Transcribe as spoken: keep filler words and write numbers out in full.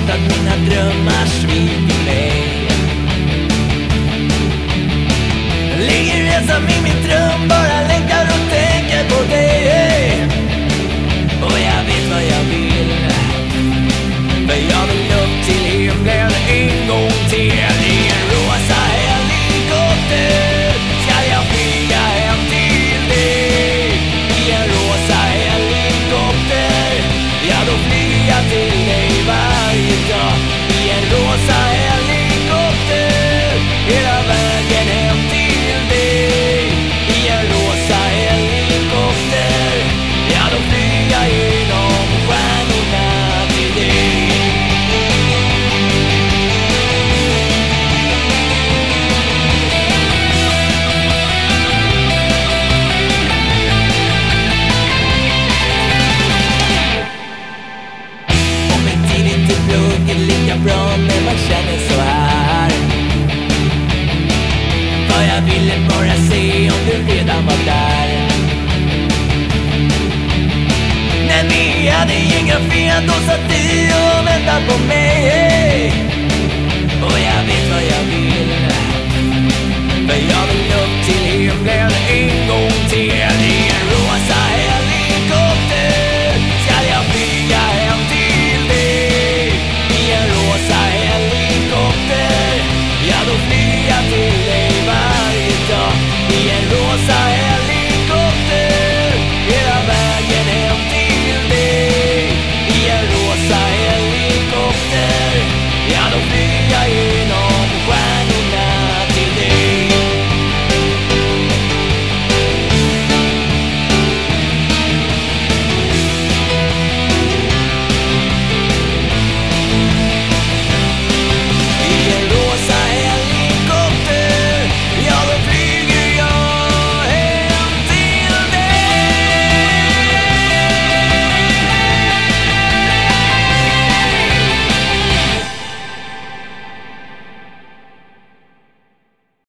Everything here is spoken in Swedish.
vet att mina drömmar sviker mig. Ligger ensam i min dröm, bara längtar och tänker på dig. Och jag vet vad jag vill, för jag vill upp till himlen en gång till. I en rosa helikopter ska jag flyga hem till dig. I en rosa helikopter, ja då flyger jag till dig varje dag. I en rosa helikopter, hela vägen hem till dig. I en rosa helikopter, ja då flyger jag genom stjärnorna till dig. Om en tid inte plugget lika bra, men man känner så här. För jag ville bara se om du redan var där. När vi hade inga fel, då satt du och väntade på mig.